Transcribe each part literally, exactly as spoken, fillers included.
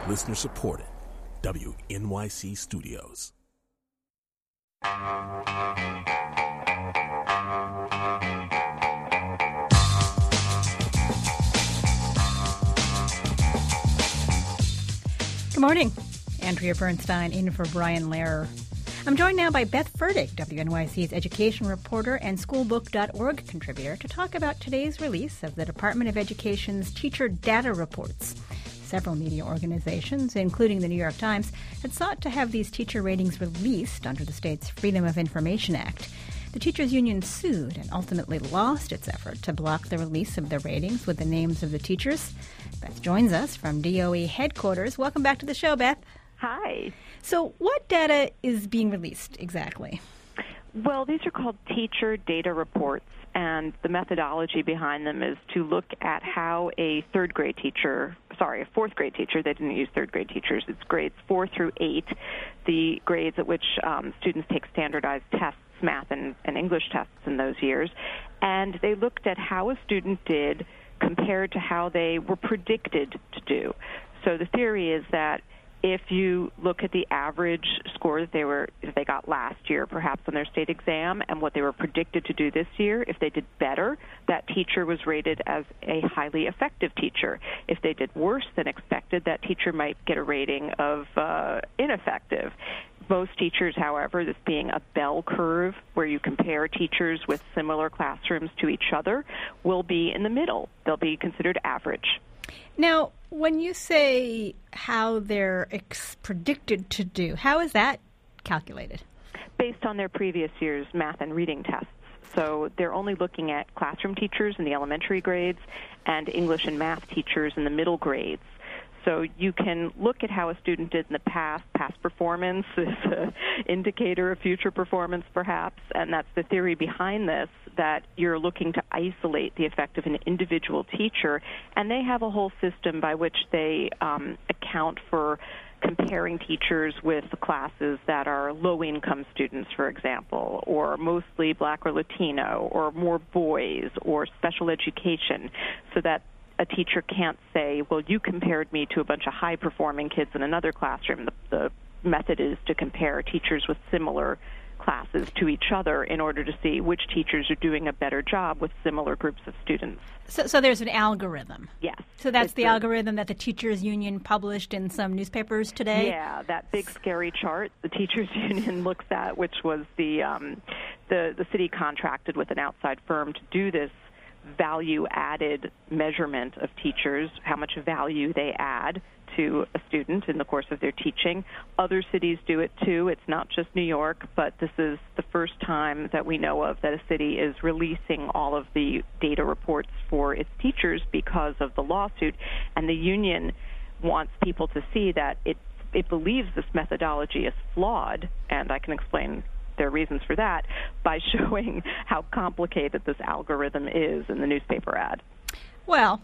Listener supported. W N Y C Studios. Good morning. Andrea Bernstein in for Brian Lehrer. I'm joined now by Beth Fertig, W N Y C's education reporter and schoolbook dot org contributor, to talk about today's release of the Department of Education's teacher data reports. Several media organizations, including the New York Times, had sought to have these teacher ratings released under the state's Freedom of Information Act. The teachers' union sued and ultimately lost its effort to block the release of the ratings with the names of the teachers. Beth joins us from D O E headquarters. Welcome back to the show, Beth. Hi. So what data is being released exactly? Well, these are called teacher data reports, and the methodology behind them is to look at how a third grade teacher, sorry, a fourth grade teacher, they didn't use third grade teachers, it's grades four through eight, the grades at which um, students take standardized tests, math and, and English tests in those years, and they looked at how a student did compared to how they were predicted to do. So the theory is that if you look at the average score that they were that they got last year, perhaps on their state exam, and what they were predicted to do this year, if they did better, that teacher was rated as a highly effective teacher. If they did worse than expected, that teacher might get a rating of uh, ineffective. Most teachers, however, this being a bell curve where you compare teachers with similar classrooms to each other, will be in the middle. They'll be considered average. Now, when you say how they're ex- predicted to do, how is that calculated? Based on their previous year's math and reading tests. So they're only looking at classroom teachers in the elementary grades and English and math teachers in the middle grades. So you can look at how a student did in the past. Past performance is an indicator of future performance, perhaps, and that's the theory behind this, that you're looking to isolate the effect of an individual teacher, and they have a whole system by which they um, account for comparing teachers with classes that are low-income students, for example, or mostly Black or Latino, or more boys, or special education, so that a teacher can't say, well, you compared me to a bunch of high-performing kids in another classroom. The, the method is to compare teachers with similar classes to each other in order to see which teachers are doing a better job with similar groups of students. So, so there's an algorithm. Yes. So that's it's the a, algorithm that the teachers' union published in some newspapers today? Yeah, that big scary chart the teachers' union looks at, which was the um, the the city contracted with an outside firm to do this value-added measurement of teachers, how much value they add to a student in the course of their teaching. Other cities do it too. It's not just New York, but this is the first time that we know of that a city is releasing all of the data reports for its teachers because of the lawsuit. And the union wants people to see that it it believes this methodology is flawed, and I can explain their reasons for that by showing how complicated this algorithm is in the newspaper ad. Well,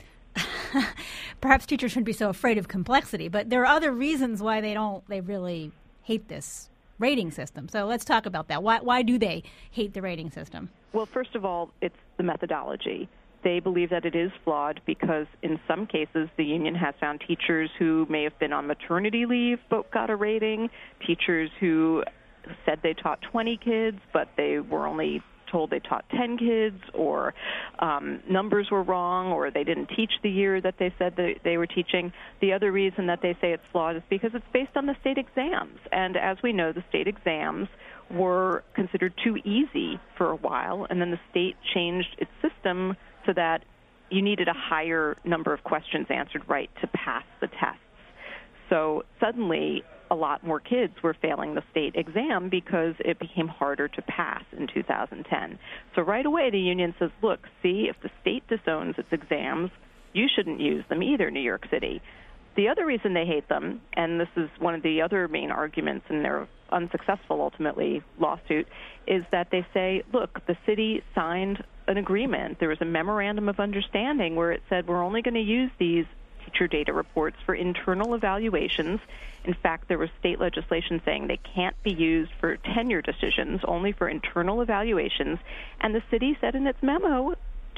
perhaps teachers shouldn't be so afraid of complexity, but there are other reasons why they don't, they really hate this rating system. So let's talk about that. Why, why do they hate the rating system? Well, first of all, it's the methodology. They believe that it is flawed because in some cases the union has found teachers who may have been on maternity leave but got a rating, teachers who said they taught twenty kids, but they were only told they taught ten kids, or um, numbers were wrong, or they didn't teach the year that they said that they were teaching. The other reason that they say it's flawed is because it's based on the state exams. And as we know, the state exams were considered too easy for a while, and then the state changed its system so that you needed a higher number of questions answered right to pass the tests. So suddenly, a lot more kids were failing the state exam because it became harder to pass in two thousand ten. So right away, the union says, look, see, if the state disowns its exams, you shouldn't use them either, New York City. The other reason they hate them, and this is one of the other main arguments in their unsuccessful, ultimately, lawsuit, is that they say, look, the city signed an agreement. There was a memorandum of understanding where it said we're only going to use these teacher data reports for internal evaluations. In fact, there was state legislation saying they can't be used for tenure decisions, only for internal evaluations. And the city said in its memo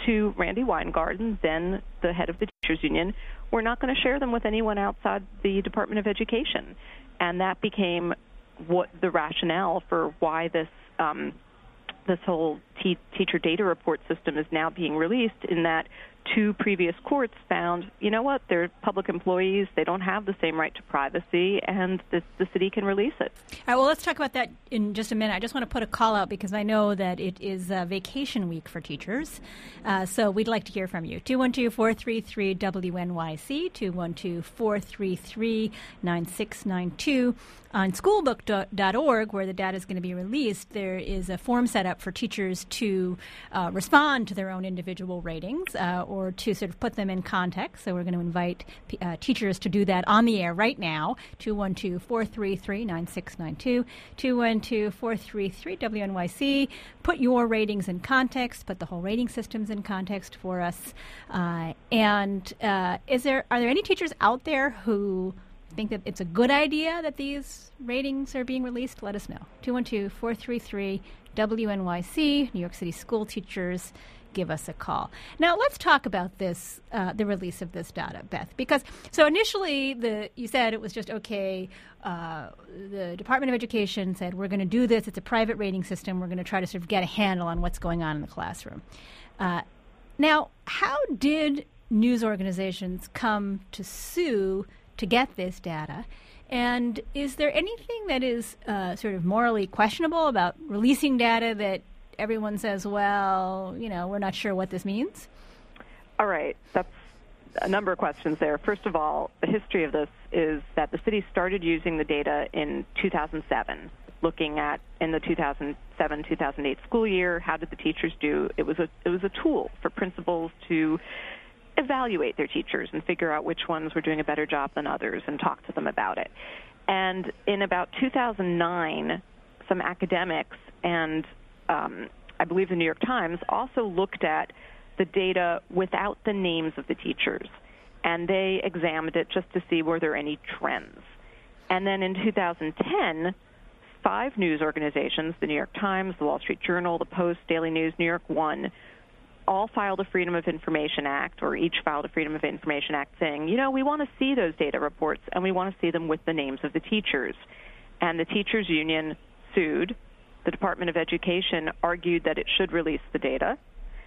to Randy Weingarten, then the head of the teachers union, we're not going to share them with anyone outside the Department of Education. And that became what the rationale for why this um, this whole te- teacher data report system is now being released, in that two previous courts found, you know what, they're public employees, they don't have the same right to privacy, and the, the city can release it. All right, well, let's talk about that in just a minute. I just want to put a call out because I know that it is uh, vacation week for teachers, uh, so we'd like to hear from you. two one two, four three three, W N Y C, two one two, four three three, nine six nine two. On schoolbook dot org, where the data is going to be released, there is a form set up for teachers to uh, respond to their own individual ratings uh, or to sort of put them in context. So we're going to invite uh, teachers to do that on the air right now. two one two, four three three, nine six nine two, two one two, four three three, W N Y C. Put your ratings in context, put the whole rating systems in context for us. Uh, and uh, is there are there any teachers out there who think that it's a good idea that these ratings are being released? Let us know. two one two, four three three, W N Y C, New York City school teachers, give us a call. Now, let's talk about this, uh, the release of this data, Beth, because so initially the you said it was just okay. Uh, the Department of Education said, we're going to do this. It's a private rating system. We're going to try to sort of get a handle on what's going on in the classroom. Uh, now, how did news organizations come to sue to get this data? And is there anything that is uh, sort of morally questionable about releasing data that everyone says, well, you know, we're not sure what this means? All right. That's a number of questions there. First of all, the history of this is that the city started using the data in two thousand seven, looking at in the two thousand seven two thousand eight school year, how did the teachers do? It was a it was a tool for principals to evaluate their teachers and figure out which ones were doing a better job than others and talk to them about it. And in about two thousand nine, some academics and um, I believe the New York Times also looked at the data without the names of the teachers, and they examined it just to see were there any trends. And then in two thousand ten, five news organizations, the New York Times, the Wall Street Journal, the Post, Daily News, New York One, all filed a Freedom of Information Act, or each filed a Freedom of Information Act saying, you know, we want to see those data reports, and we want to see them with the names of the teachers. And the teachers union sued. The Department of Education argued that it should release the data,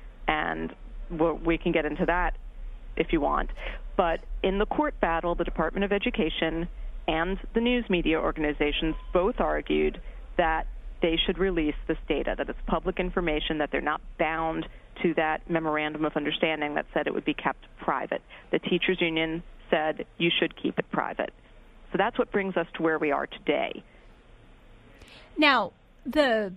and we can get into that if you want. But in the court battle, the Department of Education and the news media organizations both argued that they should release this data, that it's public information, that they're not bound to that memorandum of understanding that said it would be kept private. The teachers union said you should keep it private. So that's what brings us to where we are today. Now, the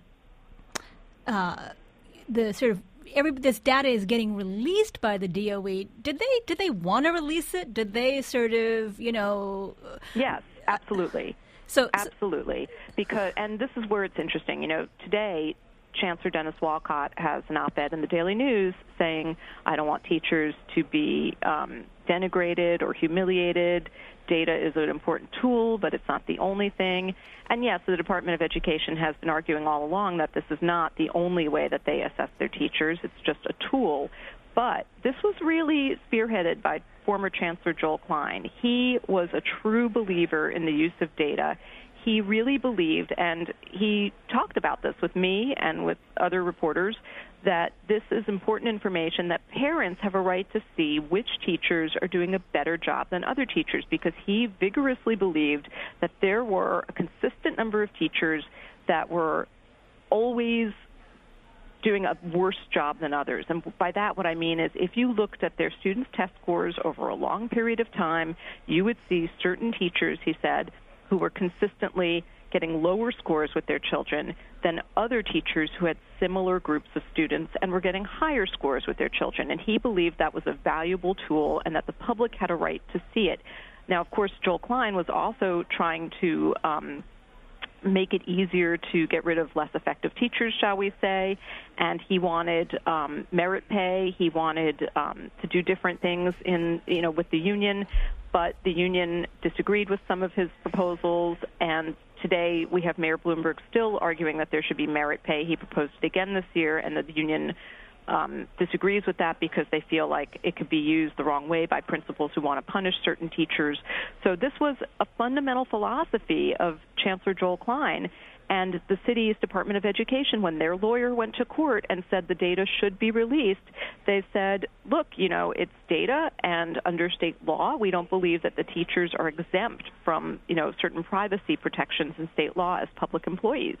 uh, the sort of every this data is getting released by the D O E. Did they did they want to release it? Did they sort of, you know? Yes, absolutely. So absolutely, because and this is where it's interesting. You know, today Chancellor Dennis Walcott has an op-ed in the Daily News saying, I don't want teachers to be um, denigrated or humiliated. Data is an important tool, but it's not the only thing. And yes, the Department of Education has been arguing all along that this is not the only way that they assess their teachers. It's just a tool. But this was really spearheaded by former Chancellor Joel Klein. He was a true believer in the use of data. He really believed, and he talked about this with me and with other reporters, that this is important information, that parents have a right to see which teachers are doing a better job than other teachers, because he vigorously believed that there were a consistent number of teachers that were always doing a worse job than others. And by that, what I mean is if you looked at their students' test scores over a long period of time, you would see certain teachers, he said, who were consistently getting lower scores with their children than other teachers who had similar groups of students and were getting higher scores with their children. And he believed that was a valuable tool and that the public had a right to see it. Now, of course, Joel Klein was also trying to um, make it easier to get rid of less effective teachers, shall we say, and he wanted um, merit pay. He wanted um, to do different things in, you know, with the union, but the union disagreed with some of his proposals, and today we have Mayor Bloomberg still arguing that there should be merit pay. He proposed it again this year, and the union um, disagrees with that because they feel like it could be used the wrong way by principals who want to punish certain teachers. So this was a fundamental philosophy of Chancellor Joel Klein. And the city's Department of Education, when their lawyer went to court and said the data should be released, they said, look, you know, it's data, and under state law, we don't believe that the teachers are exempt from, you know, certain privacy protections in state law as public employees.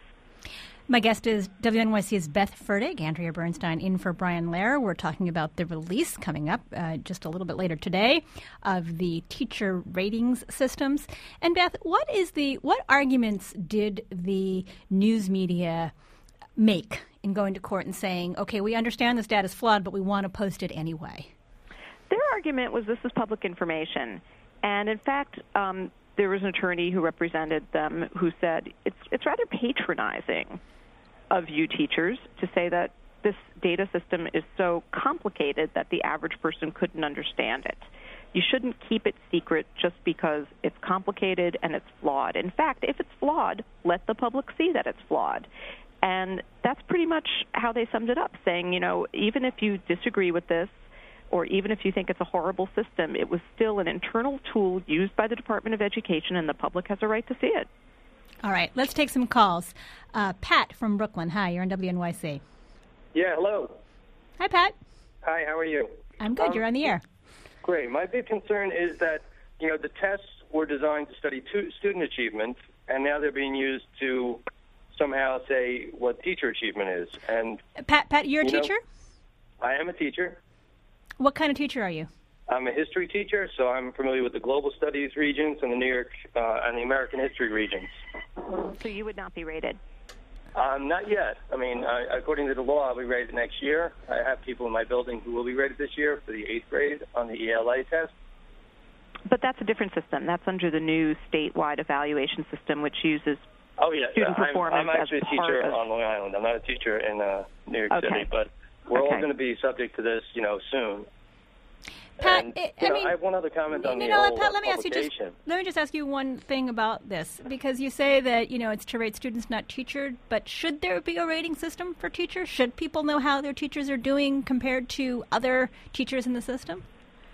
My guest is W N Y C's Beth Fertig, Andrea Bernstein in for Brian Lehrer. We're talking about the release coming up uh, just a little bit later today of the teacher ratings systems. And Beth, what is the what arguments did the news media make in going to court and saying, okay, we understand this data is flawed, but we want to post it anyway? Their argument was this is public information. And in fact, um, there was an attorney who represented them who said it's it's rather patronizing of you teachers to say that this data system is so complicated that the average person couldn't understand it. You shouldn't keep it secret just because it's complicated and it's flawed. In fact, if it's flawed, let the public see that it's flawed. And that's pretty much how they summed it up, saying, you know, even if you disagree with this, or even if you think it's a horrible system, it was still an internal tool used by the Department of Education, and the public has a right to see it. All right, let's take some calls. Uh, Pat from Brooklyn. Hi, you're on W N Y C. Yeah, hello. Hi, Pat. Hi, how are you? I'm good. Um, you're on the air. Great. My big concern is that, you know, the tests were designed to study two student achievement, and now they're being used to somehow say what teacher achievement is. And Pat, Pat, you're a you teacher? Know, I am a teacher. What kind of teacher are you? I'm a history teacher, so I'm familiar with the global studies regions and the New York uh, and the American history regions. So you would not be rated? Um, not yet. I mean, uh, according to the law, I'll be rated next year. I have people in my building who will be rated this year for the eighth grade on the E L A test. But that's a different system. That's under the new statewide evaluation system, which uses oh, yeah. student I'm, performance I'm actually as a teacher part of... on Long Island. I'm not a teacher in uh, New York okay. City, but we're okay. all going to be subject to this, you know, soon. Pat, and, it, you I know, mean, I have one other comment on you the know, whole Pat, let me ask you just let me just ask you one thing about this, because you say that, you know, it's to rate students, not teachers. But should there be a rating system for teachers? Should people know how their teachers are doing compared to other teachers in the system?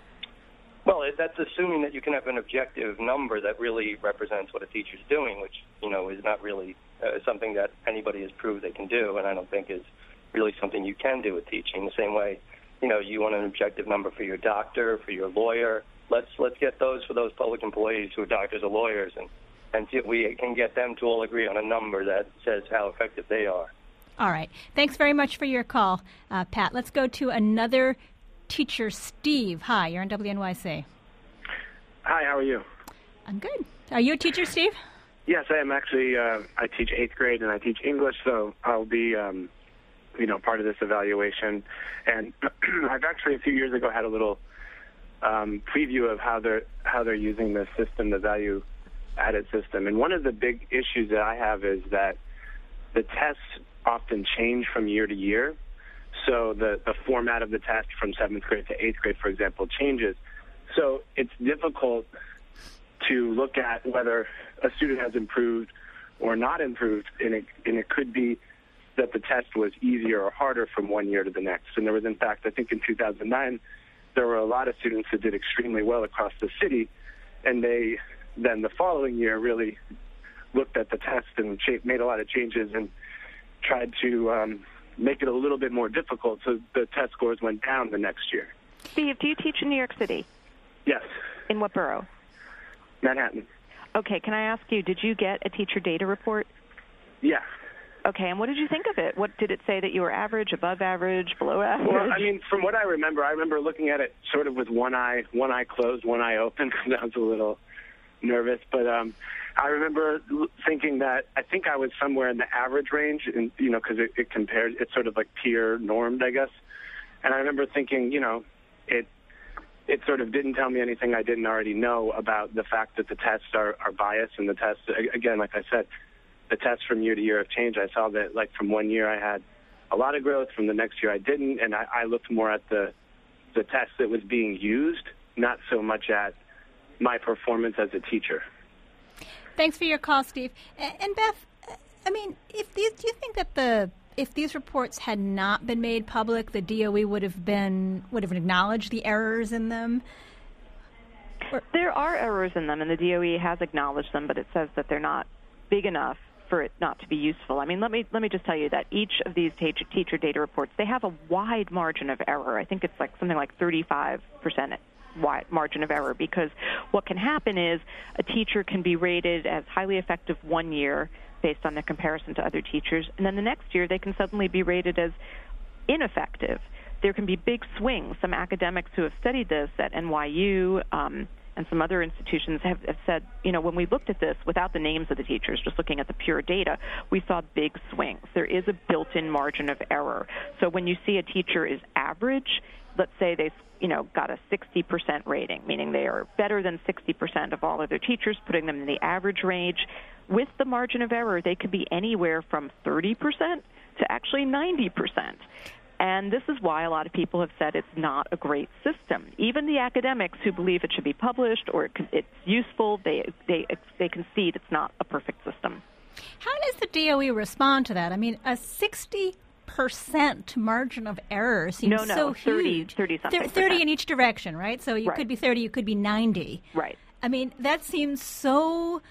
Well, that's assuming that you can have an objective number that really represents what a teacher's doing, which, you know, is not really uh, something that anybody has proved they can do, and I don't think is really something you can do with teaching. The same way, you know, you want an objective number for your doctor, for your lawyer. Let's let's get those for those public employees who are doctors or lawyers, and, and see if we can get them to all agree on a number that says how effective they are. All right. Thanks very much for your call, uh, Pat. Let's go to another teacher, Steve. Hi, you're on W N Y C. Hi, how are you? I'm good. Are you a teacher, Steve? Yes, I am actually. Uh, I teach eighth grade and I teach English, so I'll be, um, you know, part of this evaluation. And I've actually a few years ago had a little um, preview of how they're how they're using the system, the value-added system. And one of the big issues that I have is that the tests often change from year to year. So the, the format of the test from seventh grade to eighth grade, for example, changes. So it's difficult to look at whether a student has improved or not improved, and it, and it could be that the test was easier or harder from one year to the next. And there was, in fact, I think in two thousand nine, there were a lot of students that did extremely well across the city, and they then the following year really looked at the test and cha- made a lot of changes and tried to um, make it a little bit more difficult, so the test scores went down the next year. Steve, do you teach in New York City? Yes. In what borough? Manhattan. Okay, can I ask you, did you get a teacher data report? Yeah. Okay, and what did you think of it? What did it say, that you were average, above average, below average? Well, I mean, from what I remember, I remember looking at it sort of with one eye, one eye closed, one eye open, because I was a little nervous. But um, I remember thinking that I think I was somewhere in the average range, and you know, because it, it compared, it's sort of like peer normed, I guess. And I remember thinking, you know, it it sort of didn't tell me anything I didn't already know about the fact that the tests are, are biased, and the tests, again, like I said, the tests from year to year have changed. I saw that, like, from one year I had a lot of growth, from the next year I didn't, and I, I looked more at the the test that was being used, not so much at my performance as a teacher. Thanks for your call, Steve. And Beth, I mean, if these, do you think that the if these reports had not been made public, the D O E would have been would have acknowledged the errors in them? Or- there are errors in them, and the D O E has acknowledged them, but it says that they're not big enough for it not to be useful. I mean, let me let me just tell you that each of these teacher, teacher data reports, they have a wide margin of error. I think it's like something like thirty-five percent wide margin of error, because what can happen is a teacher can be rated as highly effective one year based on their comparison to other teachers, and then the next year they can suddenly be rated as ineffective. There can be big swings. Some academics who have studied this at N Y U um, and some other institutions have, have said, you know, when we looked at this without the names of the teachers, just looking at the pure data, we saw big swings. There is a built-in margin of error. So when you see a teacher is average, let's say they, you know, got a sixty percent rating, meaning they are better than sixty percent of all other teachers, putting them in the average range. With the margin of error, they could be anywhere from thirty percent to actually ninety percent. And this is why a lot of people have said it's not a great system. Even the academics who believe it should be published or it's useful, they they they concede it's not a perfect system. How does the D O E respond to that? I mean, a sixty percent margin of error seems no, no, so thirty, huge. thirty-something thirty percent. in each direction, right? So you right. could be thirty, you could be ninety. Right. I mean, that seems so...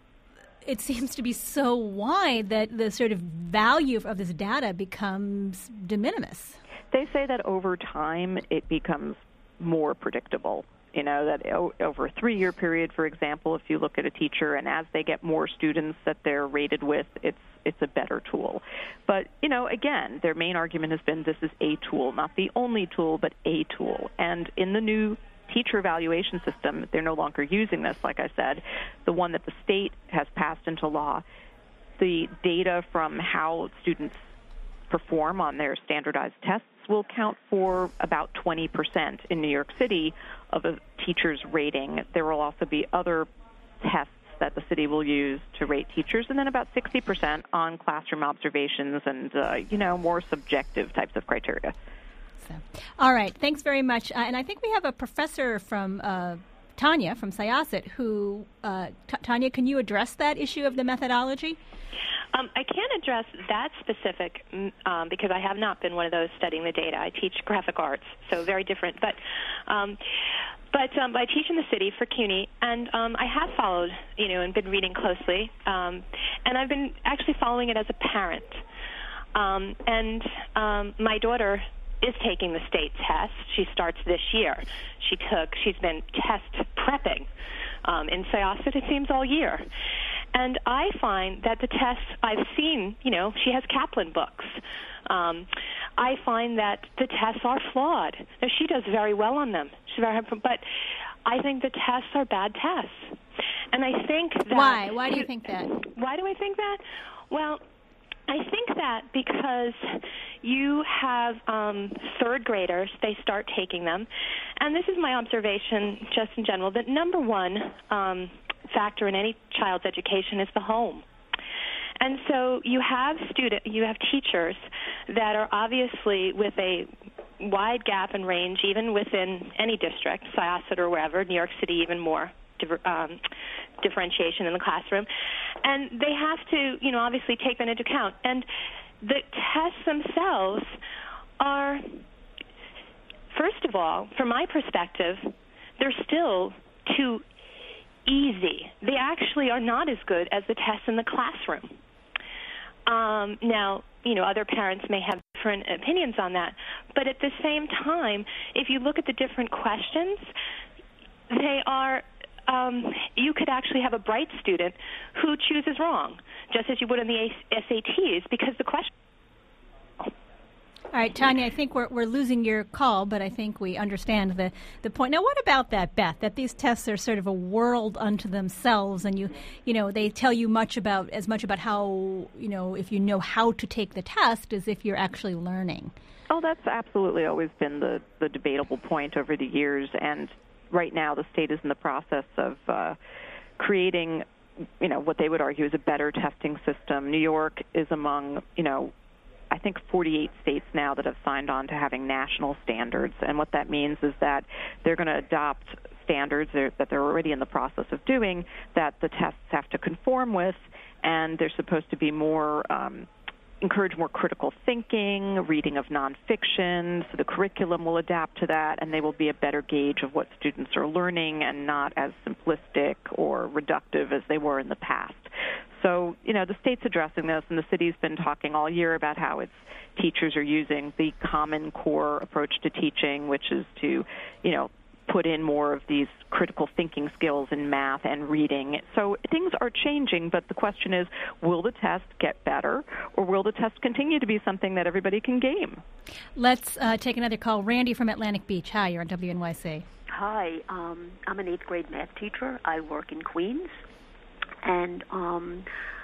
It seems to be so wide that the sort of value of this data becomes de minimis. They say that over time it becomes more predictable. You know, that over a three-year period, for example, if you look at a teacher and as they get more students that they're rated with, it's it's a better tool. But, you know, again, their main argument has been this is a tool, not the only tool, but a tool. And in the new teacher evaluation system, they're no longer using this, like I said. The one that the state has passed into law, the data from how students perform on their standardized tests will count for about twenty percent in New York City of a teacher's rating. There will also be other tests that the city will use to rate teachers, and then about sixty percent on classroom observations and, uh, you know, more subjective types of criteria. So, all right. Thanks very much. Uh, and I think we have a professor from uh, Tanya from Syosset who, uh, T- Tanya, can you address that issue of the methodology? Um, I can't address that specific um, because I have not been one of those studying the data. I teach graphic arts, so very different. But um, but um, I teach in the city for CUNY, and um, I have followed, you know, and been reading closely. Um, and I've been actually following it as a parent. Um, and um, my daughter is taking the state test. She starts this year. She took. She's been test prepping um, in Syosset, it seems, all year. And I find that the tests I've seen, you know, she has Kaplan books. Um, I find that the tests are flawed. Now, she does very well on them. She's very, but I think the tests are bad tests. And I think that... Why? Why do you think that? Why do I think that? Well, I think that because you have um, third graders, they start taking them. And this is my observation just in general, that number one... Um, factor in any child's education is the home. And so you have student, you have teachers that are obviously with a wide gap in range, even within any district, Syosset or wherever, New York City even more, um, differentiation in the classroom. And they have to, you know, obviously take that into account. And the tests themselves are, first of all, from my perspective, they're still too easy. They actually are not as good as the tests in the classroom. Um, now, you know, other parents may have different opinions on that, but at the same time, if you look at the different questions, they are, um, you could actually have a bright student who chooses wrong, just as you would in the S A Ts, because the question... All right, Tanya, I think we're we're losing your call, but I think we understand the, the point. Now, what about that, Beth, that these tests are sort of a world unto themselves, and you you know, they tell you much about, as much about how, you know, if you know how to take the test as if you're actually learning? Oh, that's absolutely always been the, the debatable point over the years, and right now the state is in the process of uh, creating, you know, what they would argue is a better testing system. New York is among, you know, I think forty-eight states now that have signed on to having national standards. And what that means is that they're going to adopt standards that they're already in the process of doing that the tests have to conform with, and they're supposed to be more um, encourage more critical thinking, reading of nonfiction, so the curriculum will adapt to that, and they will be a better gauge of what students are learning and not as simplistic or reductive as they were in the past. So, you know, the state's addressing this, and the city's been talking all year about how its teachers are using the Common Core approach to teaching, which is to, you know, put in more of these critical thinking skills in math and reading. So things are changing, but the question is, will the test get better, or will the test continue to be something that everybody can game? Let's uh, take another call. Randy from Atlantic Beach. Hi, you're on W N Y C. Hi, um, I'm an eighth grade math teacher. I work in Queens, and um,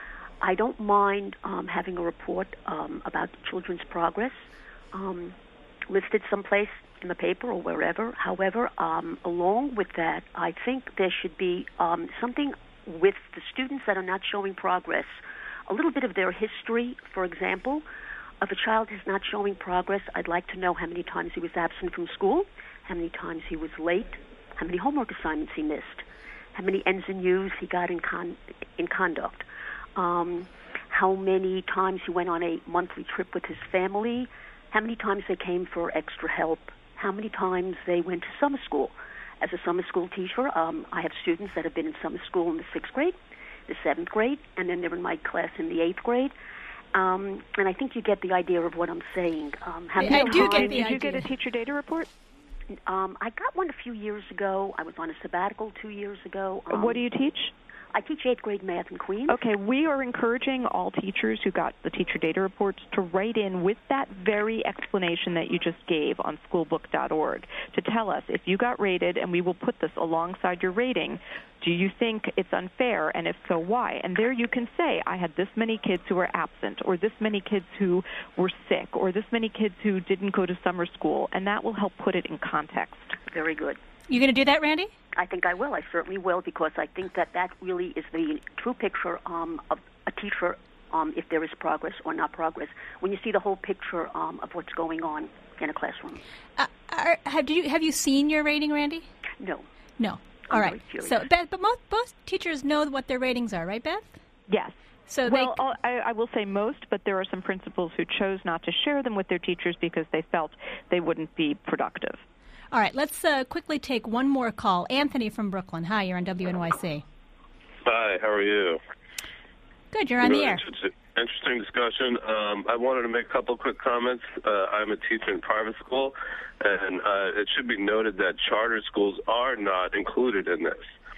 I don't mind um, having a report um, about children's progress um, listed someplace in the paper or wherever. However, um, along with that, I think there should be um, something with the students that are not showing progress, a little bit of their history. For example, if a child is not showing progress, I'd like to know how many times he was absent from school, how many times he was late, how many homework assignments he missed, how many N's and U's he got in, con- in conduct, um, how many times he went on a monthly trip with his family, how many times they came for extra help, how many times they went to summer school. As a summer school teacher, um, I have students that have been in summer school in the sixth grade, the seventh grade, and then they're in my class in the eighth grade. Um, and I think you get the idea of what I'm saying. Um, how many I do times, get the Did idea. you get a teacher data report? Um, I got one a few years ago. I was on a sabbatical two years ago. Um, What do you teach? I teach eighth grade math in Queens. Okay, we are encouraging all teachers who got the teacher data reports to write in with that very explanation that you just gave on schoolbook dot org to tell us if you got rated, and we will put this alongside your rating. Do you think it's unfair, and if so, why? And there you can say, I had this many kids who were absent, or this many kids who were sick, or this many kids who didn't go to summer school, and that will help put it in context. Very good. You going to do that, Randy? I think I will. I certainly will, because I think that that really is the true picture um, of a teacher, um, if there is progress or not progress, when you see the whole picture um, of what's going on in a classroom. Uh, are, have you have you seen your rating, Randy? No. No. I'm All right. very curious. So, Beth, but most, most teachers know what their ratings are, right, Beth? Yes. So well, they, I, I will say most, but there are some principals who chose not to share them with their teachers because they felt they wouldn't be productive. All right, let's uh, quickly take one more call. Anthony from Brooklyn. Hi, you're on W N Y C. Hi, how are you? Good, you're on really the air. Interesting, interesting discussion. Um, I wanted to make a couple quick comments. Uh, I'm a teacher in private school, and uh, it should be noted that charter schools are not included in this.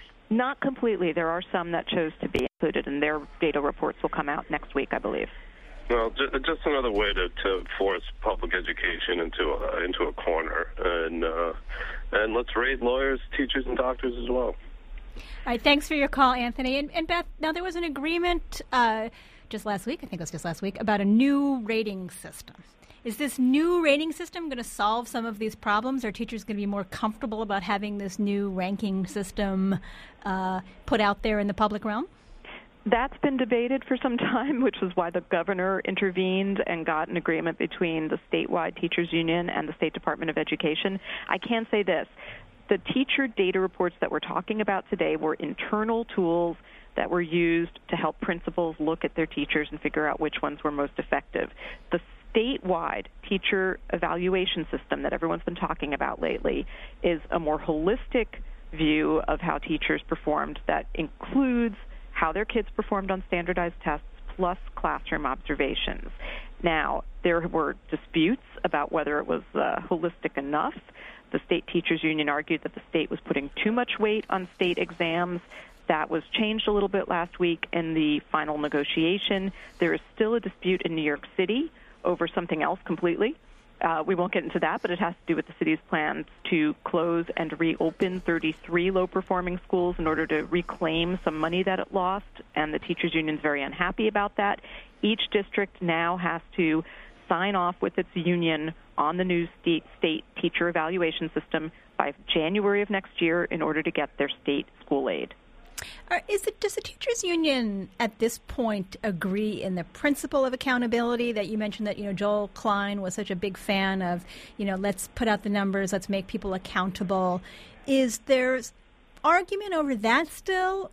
Not completely. There are some that chose to be included, and their data reports will come out next week, I believe. Well, just another way to, to force public education into a, into a corner, and uh, and let's raise lawyers, teachers, and doctors as well. All right, thanks for your call, Anthony. And, and Beth, now there was an agreement uh, just last week, I think it was just last week, about a new rating system. Is this new rating system going to solve some of these problems? Are teachers going to be more comfortable about having this new ranking system uh, put out there in the public realm? That's been debated for some time, which was why the governor intervened and got an agreement between the statewide teachers union and the State Department of Education. I can say this. The teacher data reports that we're talking about today were internal tools that were used to help principals look at their teachers and figure out which ones were most effective. The statewide teacher evaluation system that everyone's been talking about lately is a more holistic view of how teachers performed that includes how their kids performed on standardized tests plus classroom observations. Now, there were disputes about whether it was uh, holistic enough. The state teachers union argued that the state was putting too much weight on state exams. That was changed a little bit last week in the final negotiation. There is still a dispute in New York City over something else completely. Uh, we won't get into that, but it has to do with the city's plans to close and reopen thirty-three low-performing schools in order to reclaim some money that it lost, and the teachers union is very unhappy about that. Each district now has to sign off with its union on the new state, state teacher evaluation system by January of next year in order to get their state school aid. Are, is it, does the teachers union at this point agree in the principle of accountability that you mentioned that, you know, Joel Klein was such a big fan of, you know, let's put out the numbers, let's make people accountable. Is there argument over that still, or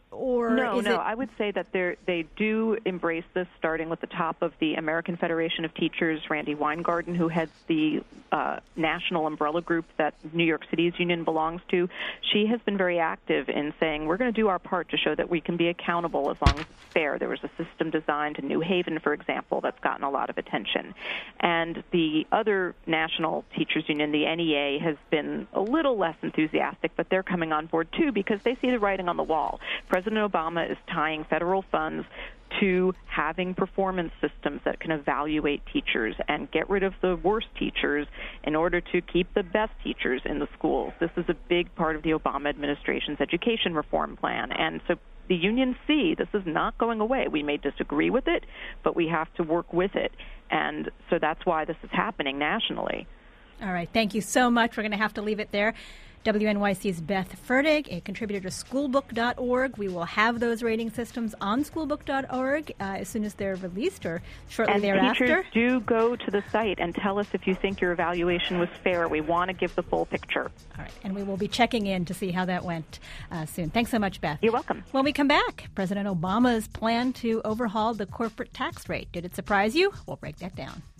Or no, is no. it... I would say that they they do embrace this, starting with the top of the American Federation of Teachers, Randy Weingarten, who heads the uh, national umbrella group that New York City's union belongs to. She has been very active in saying we're going to do our part to show that we can be accountable as long as it's fair. There was a system designed in New Haven, for example, that's gotten a lot of attention. And the other national teachers union, the N E A, has been a little less enthusiastic, but they're coming on board too because they see the writing on the wall. President Obama is tying federal funds to having performance systems that can evaluate teachers and get rid of the worst teachers in order to keep the best teachers in the schools. This is a big part of the Obama administration's education reform plan. And so the unions see this is not going away. We may disagree with it, but we have to work with it. And so that's why this is happening nationally. All right. Thank you so much. We're going to have to leave it there. W N Y C's Beth Fertig, a contributor to schoolbook dot org. We will have those rating systems on schoolbook dot org uh, as soon as they're released or shortly and thereafter. Teachers do go to the site and tell us if you think your evaluation was fair. We want to give the full picture. All right. And we will be checking in to see how that went uh, soon. Thanks so much, Beth. You're welcome. When we come back, President Obama's plan to overhaul the corporate tax rate. Did it surprise you? We'll break that down.